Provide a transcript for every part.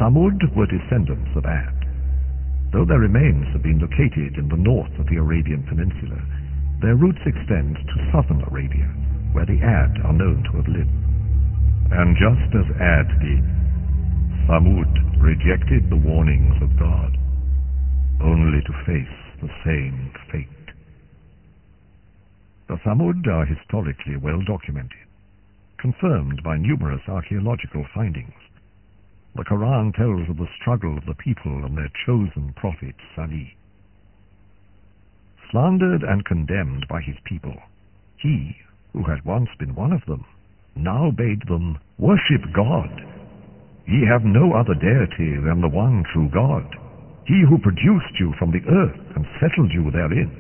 Thamud were descendants of Ad. Though their remains have been located in the north of the Arabian Peninsula, their roots extend to southern Arabia, where the Ad are known to have lived. And just as Ad did, Thamud rejected the warnings of God, only to face the same fate. The Thamud are historically well documented, confirmed by numerous archaeological findings. The Quran tells of the struggle of the people and their chosen prophet Salih. Slandered and condemned by his people, he, who had once been one of them, now bade them worship God. Ye have no other deity than the one true God, he who produced you from the earth and settled you therein.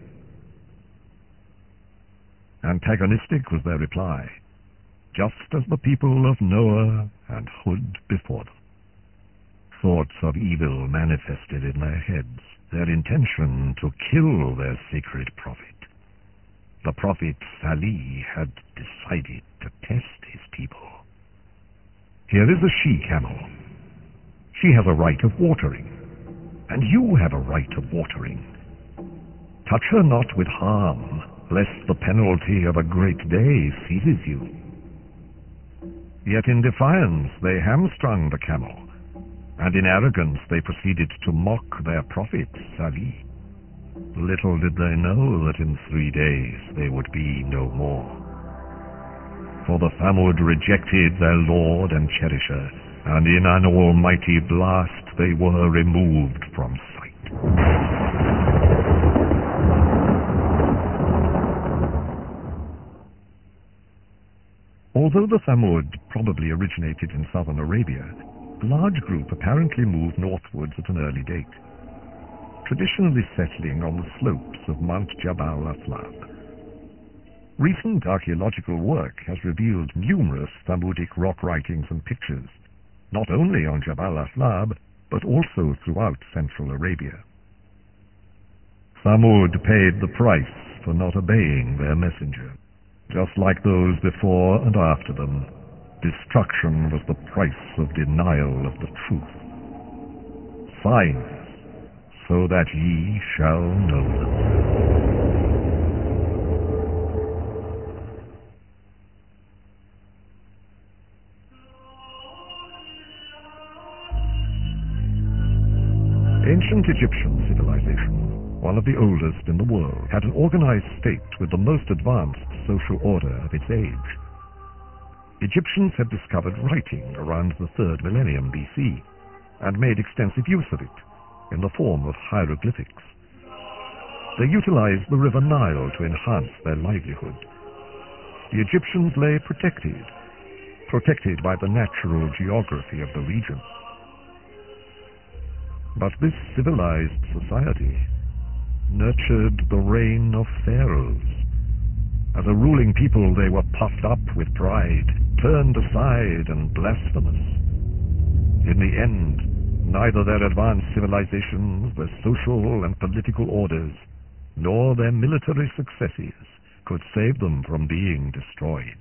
Antagonistic was their reply, just as the people of Noah and Hud before them. Thoughts of evil manifested in their heads, their intention to kill their sacred prophet. The prophet Salih had decided to test his people. Here is a she-camel. She has a right of watering, and you have a right of watering. Touch her not with harm, lest the penalty of a great day seizes you. Yet in defiance they hamstrung the camel, and in arrogance they proceeded to mock their prophet Salih. Little did they know that in 3 days they would be no more. For the Thamud rejected their Lord and Cherisher, and in an almighty blast they were removed from sight. Although the Thamud probably originated in southern Arabia, a large group apparently moved northwards at an early date, traditionally settling on the slopes of Mount Jabal Athlab. Recent archaeological work has revealed numerous Thamudic rock writings and pictures, not only on Jabal Athlab, but also throughout Central Arabia. Thamud paid the price for not obeying their messenger. Just like those before and after them, destruction was the price of denial of the truth. Signs, so that ye shall know them. Ancient Egyptian civilization, one of the oldest in the world, had an organized state with the most advanced social order of its age. Egyptians had discovered writing around the 3rd millennium BC and made extensive use of it in the form of hieroglyphics. They utilized the river Nile to enhance their livelihood. The Egyptians lay protected by the natural geography of the region. But this civilized society nurtured the reign of pharaohs. As a ruling people, they were puffed up with pride, turned aside, and blasphemous. In the end, neither their advanced civilizations, their social and political orders, nor their military successes could save them from being destroyed.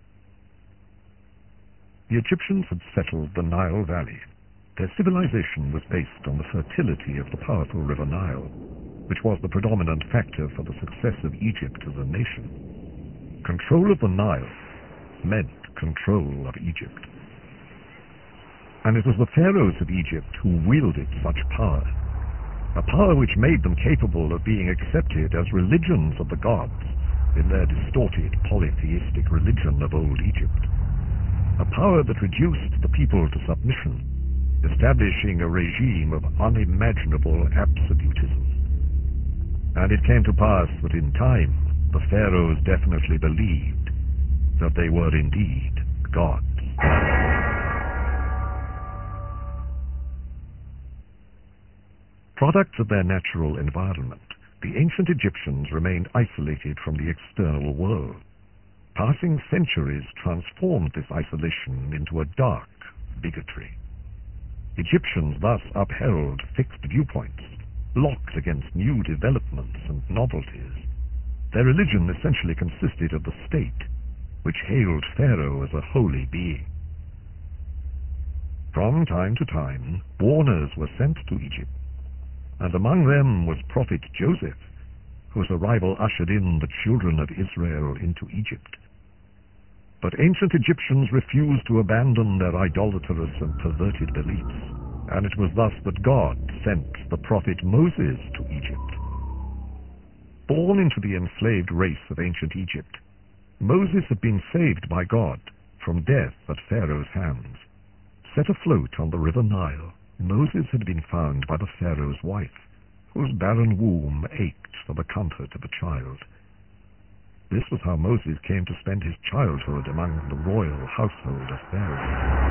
The Egyptians had settled the Nile Valley. Their civilization was based on the fertility of the powerful river Nile, which was the predominant factor for the success of Egypt as a nation. Control of the Nile meant control of Egypt. And it was the pharaohs of Egypt who wielded such power, a power which made them capable of being accepted as religions of the gods in their distorted polytheistic religion of old Egypt, a power that reduced the people to submission, establishing a regime of unimaginable absolutism. And it came to pass that in time, the pharaohs definitely believed that they were indeed gods. Products of their natural environment, the ancient Egyptians remained isolated from the external world. Passing centuries transformed this isolation into a dark bigotry. Egyptians thus upheld fixed viewpoints, locked against new developments and novelties. Their religion essentially consisted of the state, which hailed Pharaoh as a holy being. From time to time, warners were sent to Egypt, and among them was prophet Joseph, whose arrival ushered in the children of Israel into Egypt. But ancient Egyptians refused to abandon their idolatrous and perverted beliefs, and it was thus that God sent the prophet Moses to Egypt. Born into the enslaved race of ancient Egypt, Moses had been saved by God from death at Pharaoh's hands. Set afloat on the river Nile, Moses had been found by the Pharaoh's wife, whose barren womb ached for the comfort of a child. This was how Moses came to spend his childhood among the royal household of Pharaoh.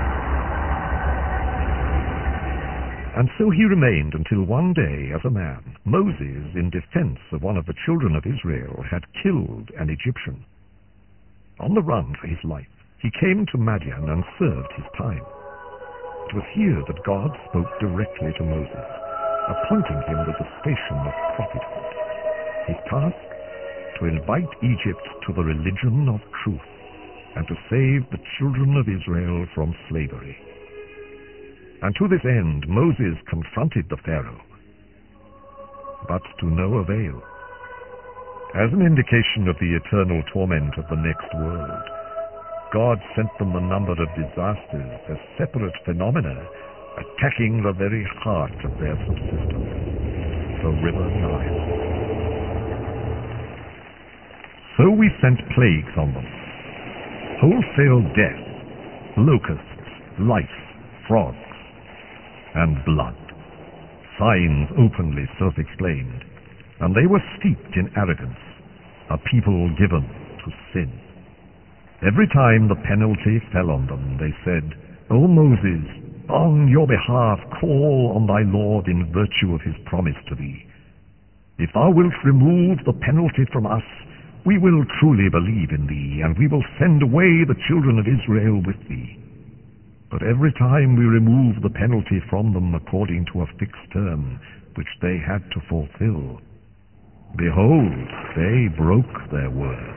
And so he remained until one day, as a man, Moses, in defense of one of the children of Israel, had killed an Egyptian. On the run for his life, he came to Madian and served his time. It was here that God spoke directly to Moses, appointing him to the station of prophethood. His task? To invite Egypt to the religion of truth, and to save the children of Israel from slavery. And to this end Moses confronted the Pharaoh, but to no avail. As an indication of the eternal torment of the next world, God sent them a number of disasters as separate phenomena, attacking the very heart of their subsistence, the river Nile. So we sent plagues on them: wholesale death, locusts, lice, frogs, and blood, signs openly self-explained, and they were steeped in arrogance, a people given to sin. Every time the penalty fell on them, they said, "O Moses, on your behalf call on thy Lord in virtue of his promise to thee. If thou wilt remove the penalty from us, we will truly believe in thee, and we will send away the children of Israel with thee." But every time we removed the penalty from them according to a fixed term, which they had to fulfill, behold, they broke their word.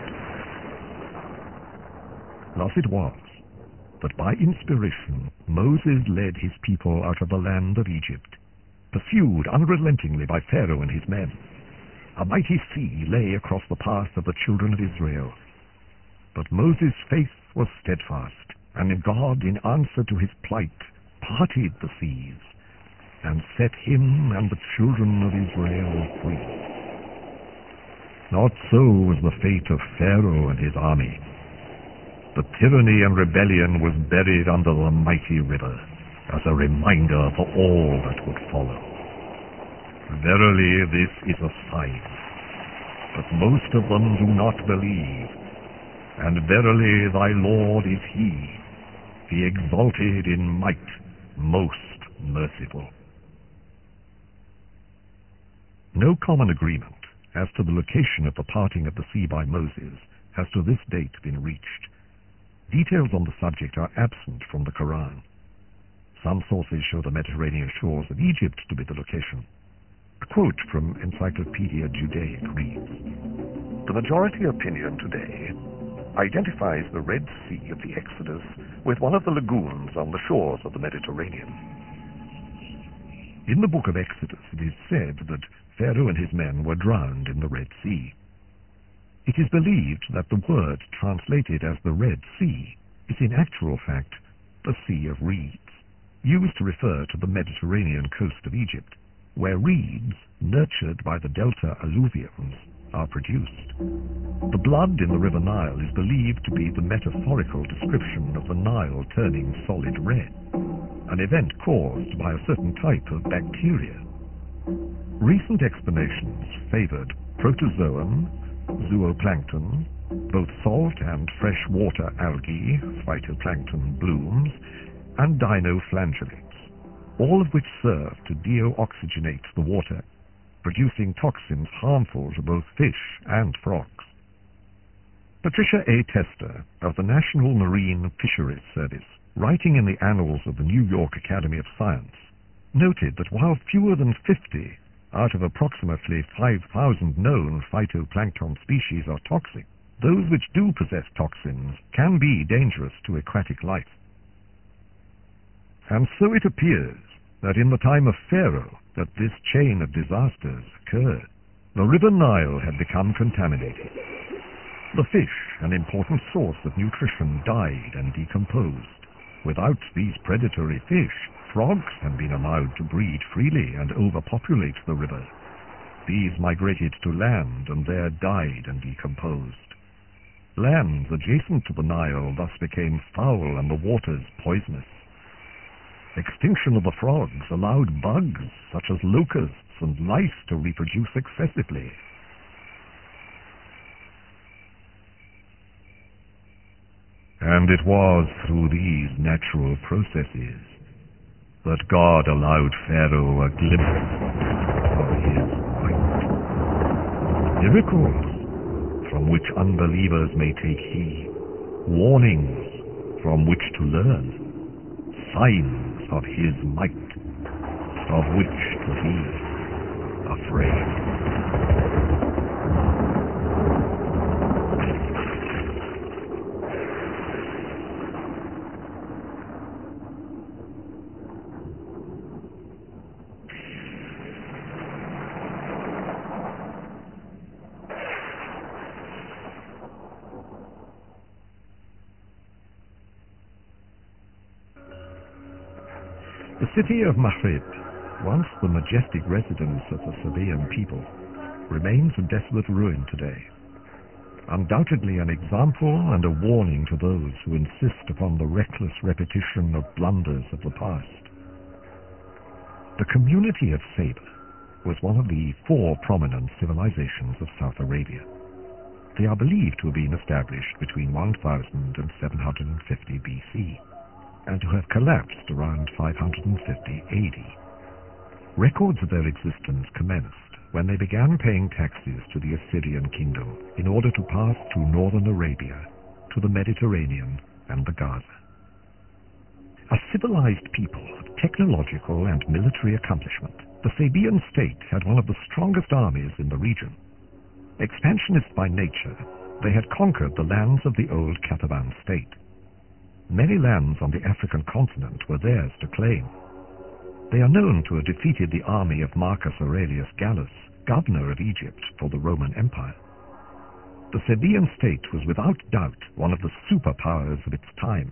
Thus it was that by inspiration Moses led his people out of the land of Egypt, pursued unrelentingly by Pharaoh and his men. A mighty sea lay across the path of the children of Israel. But Moses' faith was steadfast, and God, in answer to his plight, parted the seas, and set him and the children of Israel free. Not so was the fate of Pharaoh and his army. The tyranny and rebellion was buried under the mighty river, as a reminder for all that would follow. Verily, this is a sign, but most of them do not believe. And verily, thy Lord is He, the exalted in might, most merciful. No common agreement as to the location of the parting of the sea by Moses has to this date been reached. Details on the subject are absent from the Quran. Some sources show the Mediterranean shores of Egypt to be the location. A quote from Encyclopedia Judaic reads, "The majority opinion today identifies the Red Sea of the Exodus with one of the lagoons on the shores of the Mediterranean." In the book of Exodus it is said that Pharaoh and his men were drowned in the Red Sea. It is believed that the word translated as the Red Sea is in actual fact the Sea of Reeds, used to refer to the Mediterranean coast of Egypt, where reeds, nurtured by the delta alluviums, are produced. The blood in the river Nile is believed to be the metaphorical description of the Nile turning solid red, an event caused by a certain type of bacteria. Recent explanations favored protozoan, zooplankton, both salt and freshwater algae, phytoplankton blooms, and dinoflagellates, all of which serve to deoxygenate the water, producing toxins harmful to both fish and frogs. Patricia A. Tester of the National Marine Fisheries Service, writing in the Annals of the New York Academy of Science, noted that while fewer than 50 out of approximately 5,000 known phytoplankton species are toxic, those which do possess toxins can be dangerous to aquatic life. And so it appears that in the time of Pharaoh that this chain of disasters occurred. The river Nile had become contaminated. The fish, an important source of nutrition, died and decomposed. Without these predatory fish, frogs had been allowed to breed freely and overpopulate the river. These migrated to land and there died and decomposed. Lands adjacent to the Nile thus became foul and the waters poisonous. Extinction of the frogs allowed bugs such as locusts and lice to reproduce excessively. And it was through these natural processes that God allowed Pharaoh a glimpse of his might. Miracles from which unbelievers may take heed, warnings from which to learn, signs of his might, of which to be afraid. The city of Maghreb, once the majestic residence of the Sabaean people, remains a desolate ruin today. Undoubtedly an example and a warning to those who insist upon the reckless repetition of blunders of the past. The community of Saba was one of the 4 prominent civilizations of South Arabia. They are believed to have been established between 1000 and 750 BC. and to have collapsed around 550 AD. Records of their existence commenced when they began paying taxes to the Assyrian kingdom in order to pass through northern Arabia to the Mediterranean and the Gaza. A civilized people of technological and military accomplishment, the Sabaean state had one of the strongest armies in the region. Expansionist by nature, they had conquered the lands of the old Kataban state. Many lands on the African continent were theirs to claim. They are known to have defeated the army of Marcus Aurelius Gallus, governor of Egypt for the Roman Empire. The Sabaean state was without doubt one of the superpowers of its time.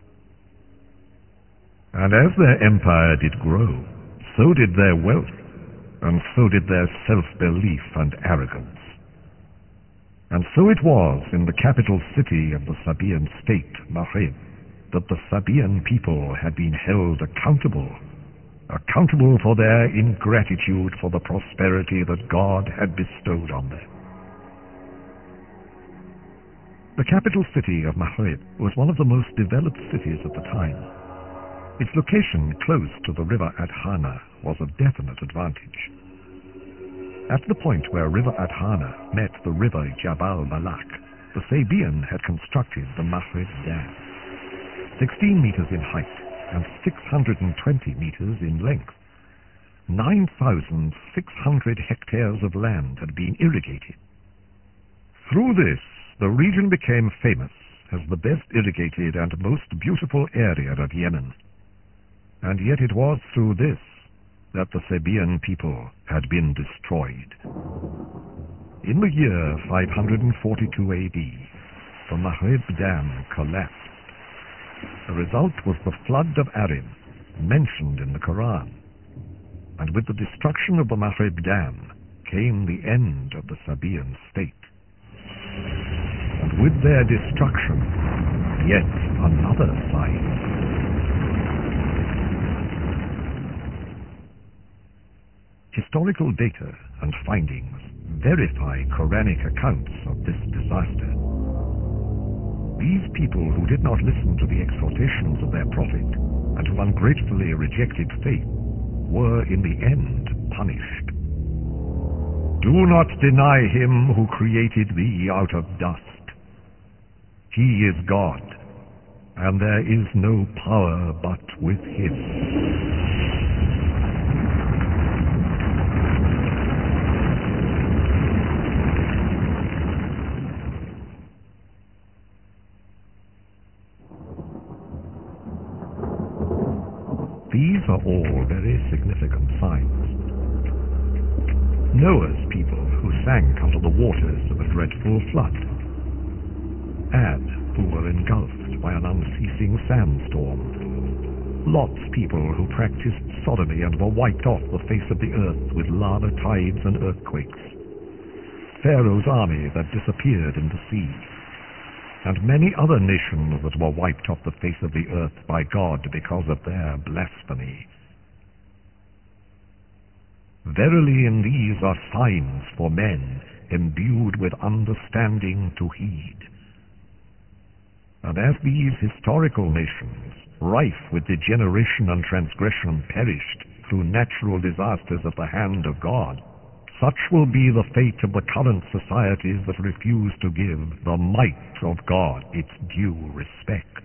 And as their empire did grow, so did their wealth, and so did their self-belief and arrogance. And so it was in the capital city of the Sabaean state, Maghreb, that the Sabaean people had been held accountable for their ingratitude for the prosperity that God had bestowed on them. The capital city of Maghreb was one of the most developed cities of the time. Its location close to the river Adhana was of definite advantage. At the point where river Adhana met the river Jabal Malak, the Sabaean had constructed the Maghreb Dam. 16 meters in height and 620 meters in length. 9,600 hectares of land had been irrigated. Through this, the region became famous as the best irrigated and most beautiful area of Yemen. And yet it was through this that the Sabaean people had been destroyed. In the year 542 AD, the Maghreb Dam collapsed. The result was the flood of Arim, mentioned in the Quran. And with the destruction of the Maghreb Dam came the end of the Sabaean state. And with their destruction, yet another sign. Historical data and findings verify Quranic accounts of this disaster. These people who did not listen to the exhortations of their prophet and who ungratefully rejected faith were in the end punished. Do not deny him who created thee out of dust. He is God, and there is no power but with him. These are all very significant signs. Noah's people who sank under the waters of a dreadful flood. Ad, who were engulfed by an unceasing sandstorm. Lot's people who practiced sodomy and were wiped off the face of the earth with lava tides and earthquakes. Pharaoh's army that disappeared in the sea. And many other nations that were wiped off the face of the earth by God because of their blasphemy. Verily in these are signs for men imbued with understanding to heed. And as these historical nations, rife with degeneration and transgression, perished through natural disasters at the hand of God, such will be the fate of the current societies that refuse to give the might of God its due respect.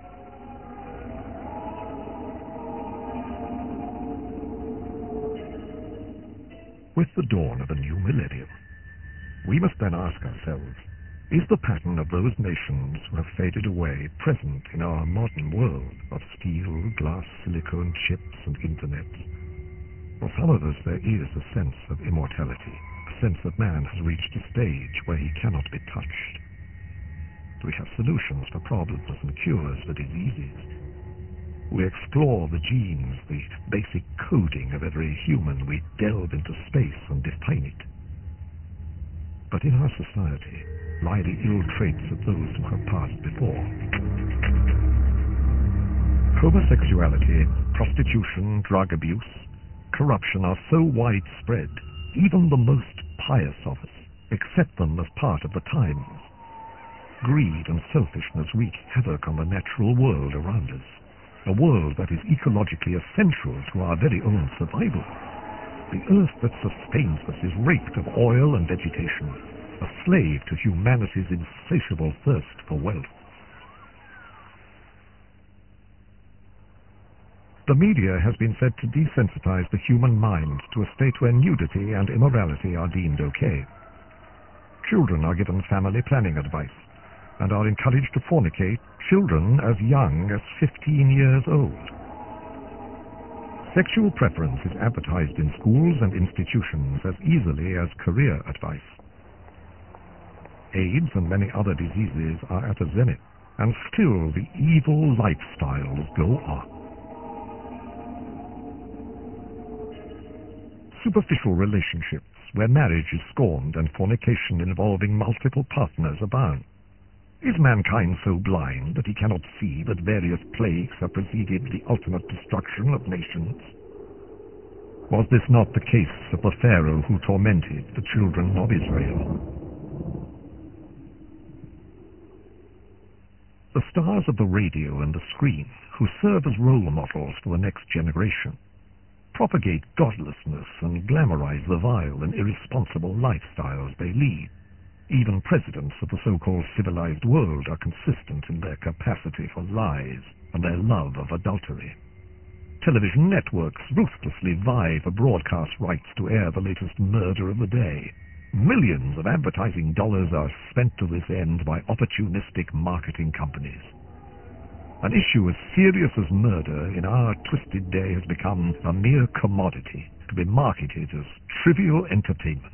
With the dawn of a new millennium, we must then ask ourselves, is the pattern of those nations who have faded away present in our modern world of steel, glass, silicone, chips, and internet? For some of us there is a sense of immortality, a sense that man has reached a stage where he cannot be touched. We have solutions for problems and cures for diseases. We explore the genes, the basic coding of every human. We delve into space and define it. But in our society lie the ill traits of those who have passed before. Homosexuality, prostitution, drug abuse, corruption are so widespread, even the most pious of us accept them as part of the times. Greed and selfishness wreak havoc on the natural world around us, a world that is ecologically essential to our very own survival. The earth that sustains us is raped of oil and vegetation, a slave to humanity's insatiable thirst for wealth. The media has been said to desensitize the human mind to a state where nudity and immorality are deemed okay. Children are given family planning advice and are encouraged to fornicate, children as young as 15 years old. Sexual preference is advertised in schools and institutions as easily as career advice. AIDS and many other diseases are at a zenith, and still the evil lifestyles go on. Superficial relationships where marriage is scorned and fornication involving multiple partners abound. Is mankind so blind that he cannot see that various plagues have preceded the ultimate destruction of nations? Was this not the case of the Pharaoh who tormented the children of Israel? The stars of the radio and the screen, who serve as role models for the next generation, propagate godlessness and glamorize the vile and irresponsible lifestyles they lead. Even presidents of the so-called civilized world are consistent in their capacity for lies and their love of adultery. Television networks ruthlessly vie for broadcast rights to air the latest murder of the day. Millions of advertising dollars are spent to this end by opportunistic marketing companies. An issue as serious as murder in our twisted day has become a mere commodity to be marketed as trivial entertainment.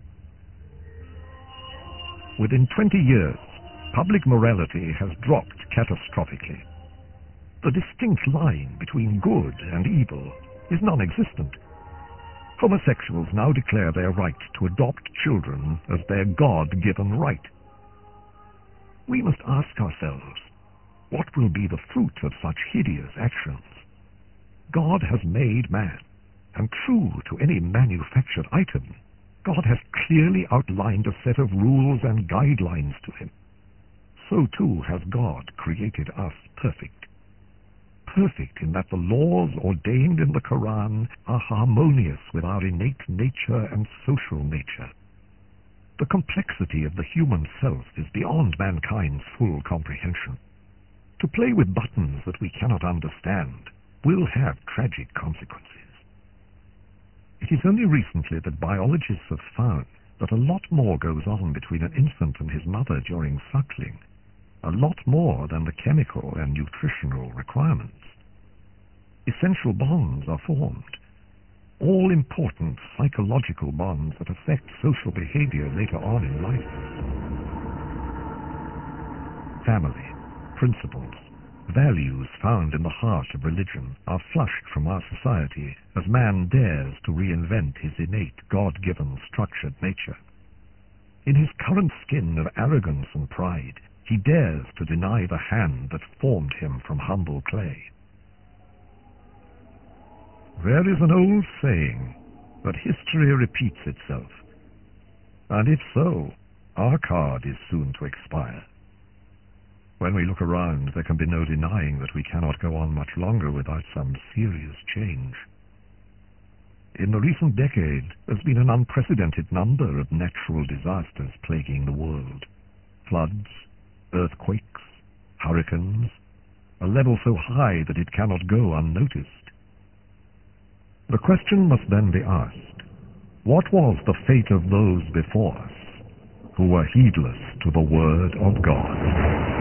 Within 20 years, public morality has dropped catastrophically. The distinct line between good and evil is non-existent. Homosexuals now declare their right to adopt children as their God-given right. We must ask ourselves, what will be the fruit of such hideous actions? God has made man, and true to any manufactured item, God has clearly outlined a set of rules and guidelines to him. So too has God created us perfect. Perfect in that the laws ordained in the Quran are harmonious with our innate nature and social nature. The complexity of the human self is beyond mankind's full comprehension. To play with buttons that we cannot understand will have tragic consequences. It is only recently that biologists have found that a lot more goes on between an infant and his mother during suckling, a lot more than the chemical and nutritional requirements. essential bonds are formed, all-important psychological bonds that affect social behavior later on in life. Family, principles, values found in the heart of religion are flushed from our society as man dares to reinvent his innate, God-given, structured nature. In his current skin of arrogance and pride, he dares to deny the hand that formed him from humble clay. There is an old saying that history repeats itself, and if so, our card is soon to expire. When we look around, there can be no denying that we cannot go on much longer without some serious change. In the recent decade, there's been an unprecedented number of natural disasters plaguing the world. Floods, earthquakes, hurricanes, a level so high that it cannot go unnoticed. The question must then be asked, what was the fate of those before us who were heedless to the word of God?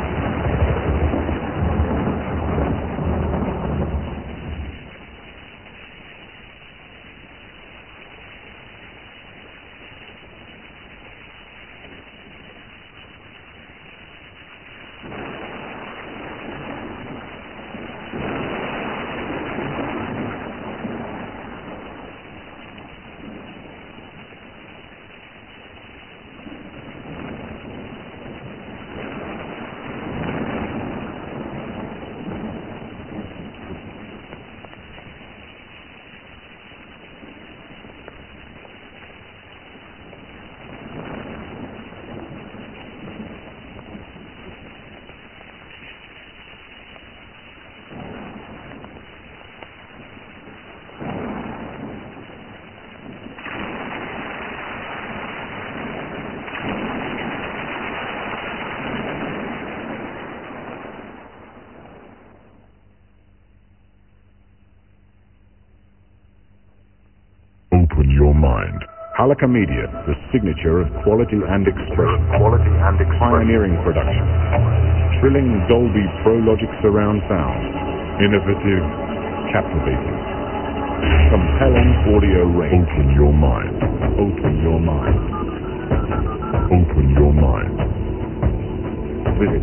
Open your mind. Halakha Media, the signature of quality and expression. Pioneering production. Thrilling Dolby Pro Logic surround sound. Innovative, captivating. Compelling audio range. Open your mind. Open your mind. Open your mind. Visit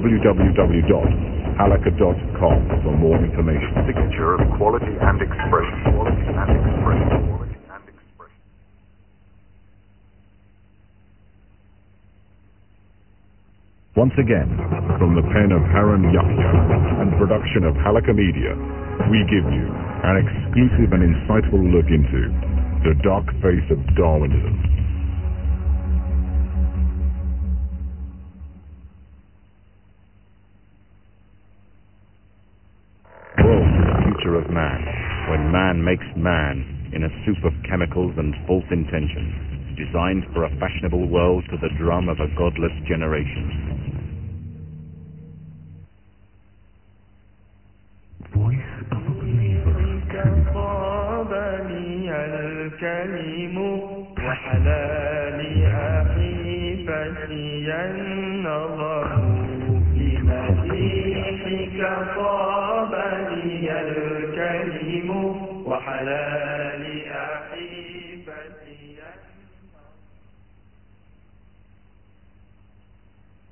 www.halakha.com for more information. Signature of quality and expression. Once again, from the pen of Harun Yahya and production of Halakha Media, we give you an exclusive and insightful look into the dark face of Darwinism. World is the future of man, when man makes man in a soup of chemicals and false intentions, designed for a fashionable world to the drum of a godless generation. Voice of a believer. خاضني الكلم وحلال أخي فتي النظر لمسيحك طاب لي الكلم وحلال